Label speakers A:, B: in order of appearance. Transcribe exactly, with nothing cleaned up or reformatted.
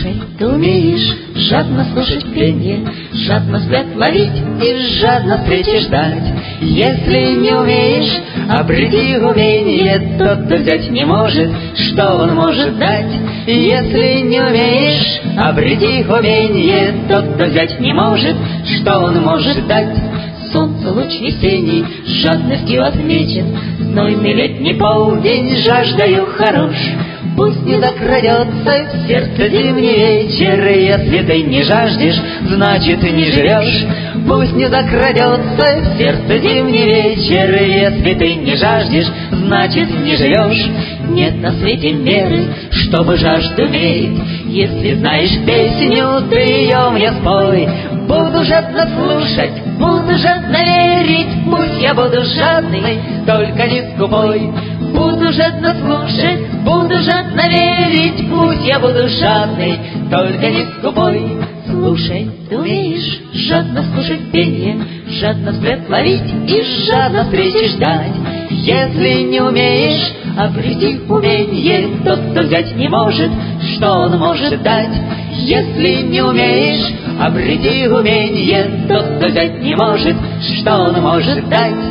A: Слушай, ты умеешь жадно слушать пенье, жадно взгляд ловить и жадно встречи ждать. Если не умеешь, обрети умение, тот, кто взять не может, что он может дать? Если не умеешь, обрети умение, тот, кто взять не может, что он может дать? Солнце луч весенний жадностью отмечен, знойный летний полдень жаждою хорош. Пусть не закрадется в сердце зимний вечер, если ты не жаждешь, значит не живешь. Пусть не закрадется в сердце зимний вечер, если ты не жаждешь, значит не живешь. Нет на свете меры, чтобы жажду мерить. Если знаешь песню, ты ее мне спой. Буду жадно слушать, буду жадно верить, пусть я буду жадный, только не скупой. Буду жадно слушать, буду жадно верить, пусть я буду жадный, только не скупой. Слушай, ты умеешь жадно слушать пенье, жадно взгляд ловить и жадно встречи ждать. Если не умеешь, обрети умение, тот, кто взять не может, что он может дать? Если не умеешь, обрети умение, тот, кто взять не может, что он может дать?